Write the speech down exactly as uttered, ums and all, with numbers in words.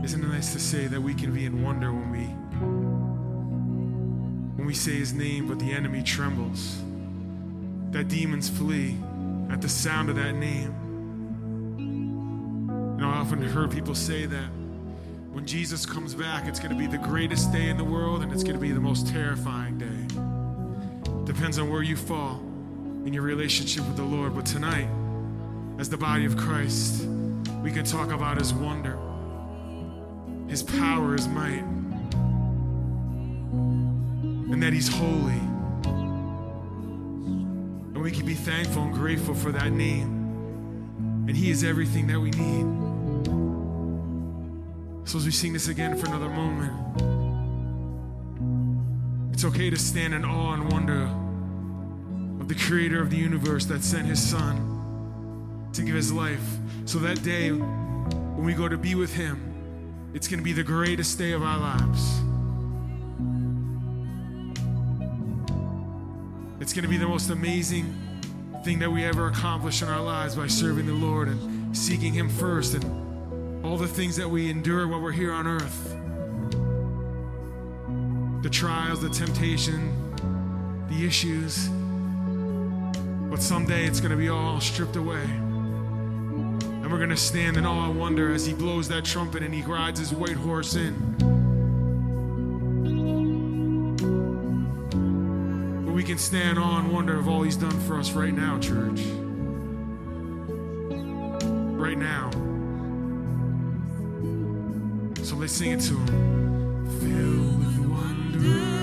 Isn't it nice to say that we can be in wonder when we when we say his name, but the enemy trembles, that demons flee at the sound of that name? And I often heard people say that when Jesus comes back, it's going to be the greatest day in the world, and it's going to be the most terrifying day. Depends on where you fall in your relationship with the Lord. But tonight, as the body of Christ, we can talk about his wonder, his power, his might, and that he's holy. And we can be thankful and grateful for that name. And he is everything that we need. So as we sing this again for another moment, it's okay to stand in awe and wonder of the creator of the universe that sent his son to give his life. So that day, when we go to be with him, it's going to be the greatest day of our lives. It's going to be the most amazing thing that we ever accomplish in our lives by serving the Lord and seeking him first, and all the things that we endure while we're here on earth. The trials, the temptation, the issues. But someday it's going to be all stripped away. And we're going to stand in awe and wonder as he blows that trumpet and he rides his white horse in. But we can stand in awe and wonder of all he's done for us right now, church. Right now. So let's sing it to him. Filled with wonder.